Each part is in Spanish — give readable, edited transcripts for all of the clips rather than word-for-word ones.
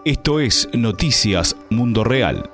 Esto es Noticias Mundo Real.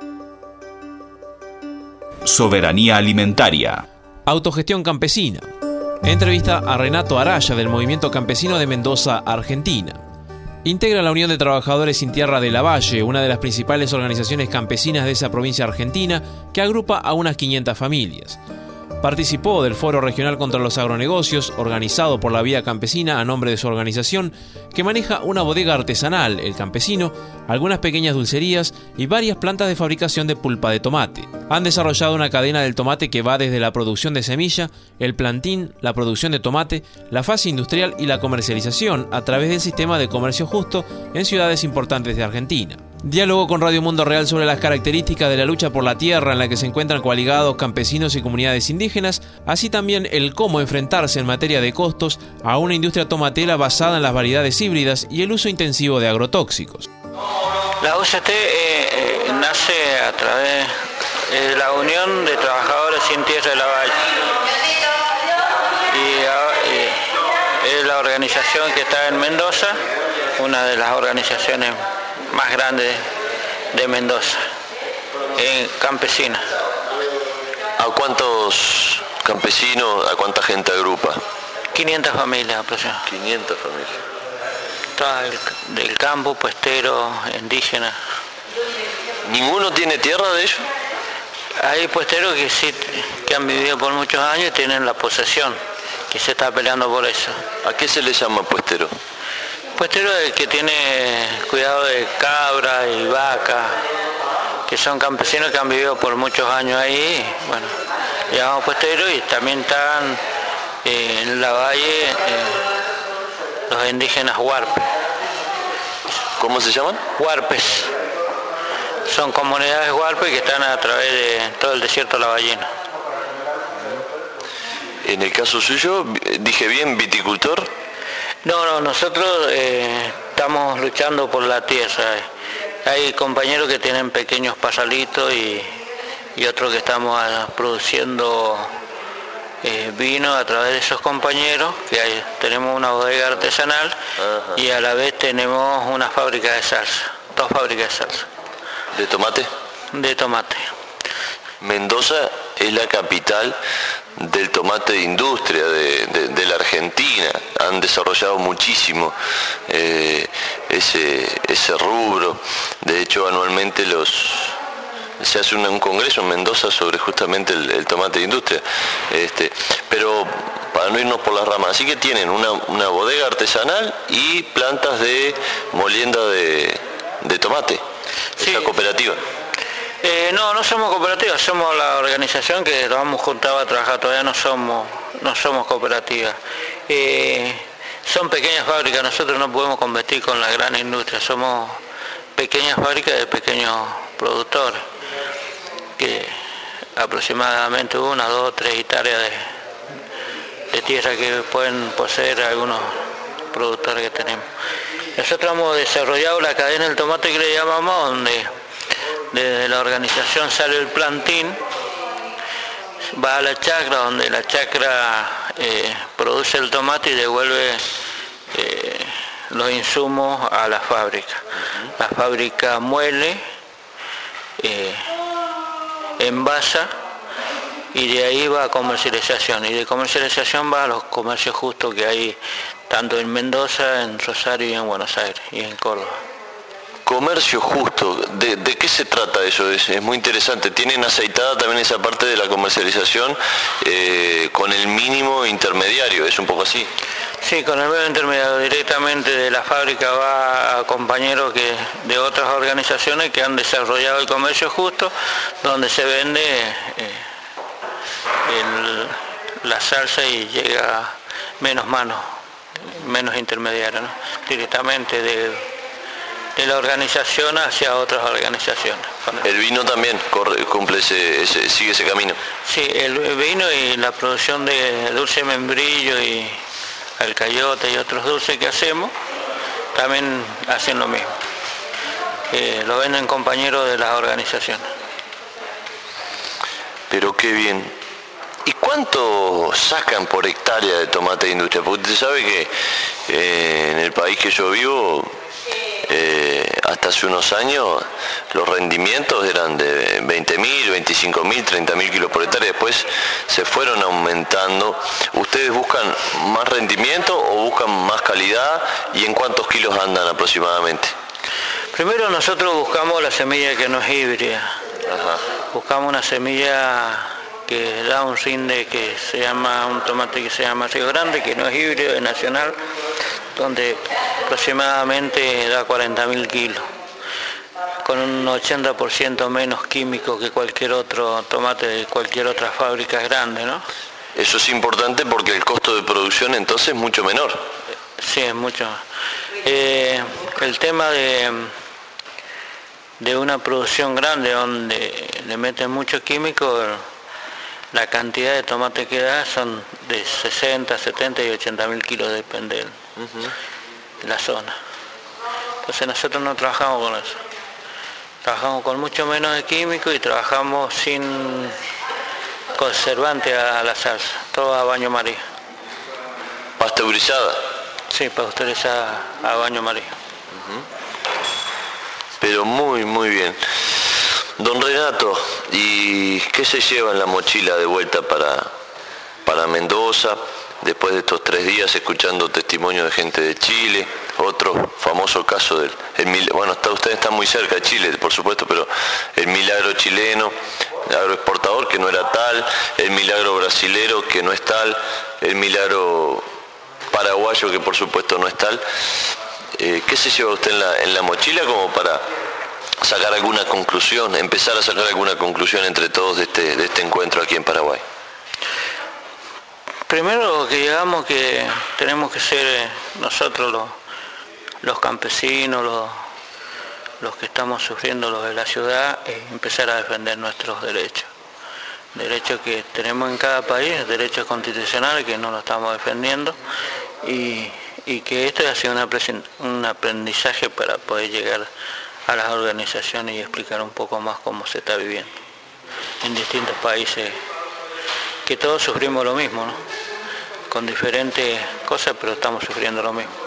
Soberanía alimentaria. Autogestión campesina. Entrevista a Renato Araya del Movimiento Campesino de Mendoza, Argentina. Integra la Unión de Trabajadores Sin Tierra de Lavalle, una de las principales organizaciones campesinas de esa provincia argentina, que agrupa a unas 500 familias. Participó del Foro Regional contra los Agronegocios, organizado por la Vía Campesina a nombre de su organización, que maneja una bodega artesanal, El Campesino, algunas pequeñas dulcerías y varias plantas de fabricación de pulpa de tomate. Han desarrollado una cadena del tomate que va desde la producción de semilla, el plantín, la producción de tomate, la fase industrial y la comercialización a través del sistema de comercio justo en ciudades importantes de Argentina. Diálogo con Radio Mundo Real sobre las características de la lucha por la tierra en la que se encuentran coaligados campesinos y comunidades indígenas, así también el cómo enfrentarse en materia de costos a una industria tomatera basada en las variedades híbridas y el uso intensivo de agrotóxicos. La UCT nace a través de la Unión de Trabajadores Sin Tierra de Lavalle y es la organización que está en Mendoza, una de las organizaciones más grande de Mendoza, campesina. ¿A cuántos campesinos, a cuánta gente agrupa? 500 familias aproximadamente. 500 familias. Todas del campo, puesteros, indígenas. ¿Ninguno tiene tierra de ellos? Hay puesteros que sí, que han vivido por muchos años y tienen la posesión, que se está peleando por eso. ¿A qué se le llama puestero? Puestero es el que tiene cuidado de cabra y vaca, que son campesinos que han vivido por muchos años ahí. Bueno, llamamos puestero y también están en la valle los indígenas huarpes. ¿Cómo se llaman? Huarpes. Son comunidades huarpes que están a través de todo el desierto lavalleno. En el caso suyo, dije bien, viticultor. No, nosotros estamos luchando por la tierra. Hay compañeros que tienen pequeños pasalitos y otros que estamos produciendo vino a través de esos compañeros, que tenemos una bodega artesanal. Ajá. Y a la vez tenemos una fábrica de salsa, 2 fábricas de salsa. ¿De tomate? De tomate. Mendoza es la capital del tomate de industria de la Argentina. Han desarrollado muchísimo ese rubro. De hecho, anualmente se hace un congreso en Mendoza sobre justamente el tomate de industria. Pero para no irnos por las ramas, así que tienen una bodega artesanal y plantas de molienda de tomate. Sí. ¿Esa cooperativa? No somos cooperativa, somos la organización que nos hemos juntado a trabajar, todavía no somos cooperativa. Son pequeñas fábricas, nosotros no podemos competir con la gran industria, somos pequeñas fábricas de pequeños productores, que aproximadamente 1, 2, 3 hectáreas de tierra que pueden poseer algunos productores que tenemos. Nosotros hemos desarrollado la cadena del tomate que le llamamos, donde desde la organización sale el plantín, va a la chacra, donde la chacra produce el tomate y devuelve los insumos a la fábrica. La fábrica muele, envasa y de ahí va a comercialización. Y de comercialización va a los comercios justos que hay tanto en Mendoza, en Rosario y en Buenos Aires y en Córdoba. Comercio justo, ¿de qué se trata eso? Es muy interesante. ¿Tienen aceitada también esa parte de la comercialización con el mínimo intermediario? ¿Es un poco así? Sí, con el mínimo intermediario. Directamente de la fábrica va a compañeros de otras organizaciones que han desarrollado el comercio justo, donde se vende la salsa y llega menos mano, menos intermediario, ¿no? Directamente de la organización hacia otras organizaciones. ¿El vino también sigue ese camino? Sí, el vino y la producción de dulce membrillo y alcayote y otros dulces que hacemos, también hacen lo mismo. Lo venden compañeros de las organizaciones. Pero qué bien. ¿Y cuánto sacan por hectárea de tomate de industria? Porque usted sabe que en el país que yo vivo hasta hace unos años los rendimientos eran de 20.000, 25.000, 30.000 kilos por hectárea, después se fueron aumentando. ¿Ustedes buscan más rendimiento o buscan más calidad y en cuántos kilos andan aproximadamente? Primero nosotros buscamos la semilla que no es híbrida. Ajá. Buscamos una semilla que da un rinde que se llama, un tomate que se llama Río Grande, que no es híbrido, es nacional, donde aproximadamente da 40.000 kilos, con un 80% menos químico que cualquier otro tomate de cualquier otra fábrica grande, ¿no? Eso es importante porque el costo de producción entonces es mucho menor. Sí, es mucho. El tema de una producción grande donde le meten mucho químico, la cantidad de tomate que da son de 60, 70 y 80.000 kilos, depende de la zona. Entonces nosotros no trabajamos con eso. Trabajamos con mucho menos de químico y trabajamos sin conservante a la salsa, todo a baño María. ¿Pasteurizada? Sí, pasteurizada a baño María. Pero muy, muy bien. Don Renato, ¿y qué se lleva en la mochila de vuelta para Mendoza, después de estos 3 días escuchando testimonios de gente de Chile, otro famoso caso bueno, ustedes están muy cerca de Chile, por supuesto, pero el milagro chileno, el agroexportador que no era tal, el milagro brasilero que no es tal, el milagro paraguayo que por supuesto no es tal? ¿Qué se lleva usted en la mochila como para sacar alguna conclusión, empezar a sacar alguna conclusión entre todos de este encuentro aquí en Paraguay? Primero que llegamos que tenemos que ser nosotros los campesinos, los que estamos sufriendo los de la ciudad, empezar a defender nuestros derechos. Derechos que tenemos en cada país, derechos constitucionales que no los estamos defendiendo y que esto ha sido un aprendizaje para poder llegar a las organizaciones y explicar un poco más cómo se está viviendo en distintos países, que todos sufrimos lo mismo, ¿no? Con diferentes cosas, pero estamos sufriendo lo mismo.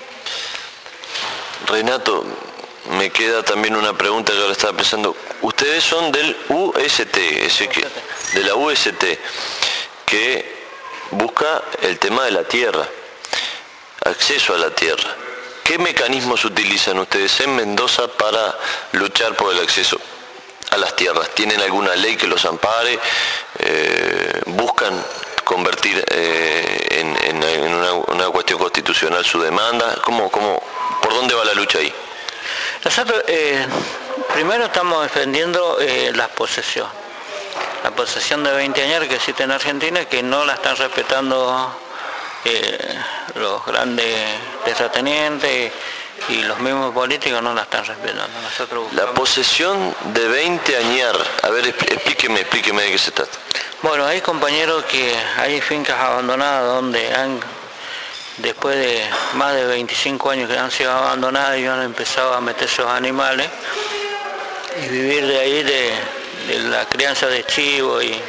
Renato, me queda también una pregunta que ahora estaba pensando. Ustedes son del UST, de la UST, que busca el tema de la tierra, acceso a la tierra. ¿Qué mecanismos utilizan ustedes en Mendoza para luchar por el acceso a las tierras? ¿Tienen alguna ley que los ampare? ¿Buscan convertir en una cuestión constitucional su demanda? ¿Por dónde va la lucha ahí? Nosotros primero estamos defendiendo la posesión de 20 años que existe en Argentina, que no la están respetando los grandes terratenientes y los mismos políticos no la están respetando. Nosotros buscamos... La posesión de 20 años, a ver, explíqueme de qué se trata. Bueno, hay compañeros que hay fincas abandonadas donde después de más de 25 años que han sido abandonadas, y han empezado a meter esos animales y vivir de ahí, de la crianza de chivo y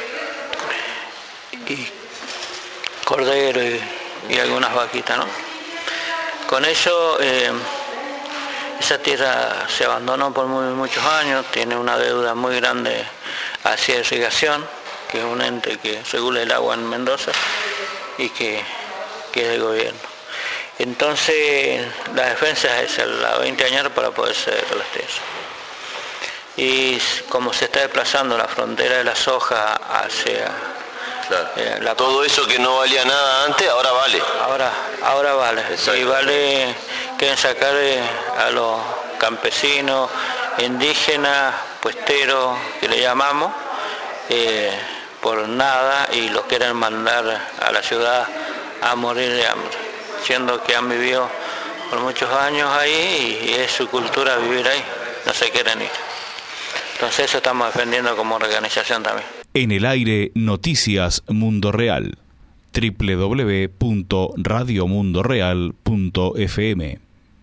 cordero y algunas vaquitas, ¿no? Con eso esa tierra se abandonó por muchos años, tiene una deuda muy grande hacia irrigación, que es un ente que regula el agua en Mendoza y que es del gobierno. Entonces la defensa es la 20 años para poder ceder las tierras. Y como se está desplazando la frontera de la soja hacia... Claro. Todo eso que no valía nada antes, ahora vale. Ahora vale. Y vale, quieren sacar a los campesinos, indígenas, puesteros, que le llamamos, por nada, y los quieren mandar a la ciudad a morir de hambre, siendo que han vivido por muchos años ahí y es su cultura vivir ahí, no se quieren ir. Entonces eso estamos defendiendo como organización también. En el aire, Noticias Mundo Real. www.radiomundoreal.fm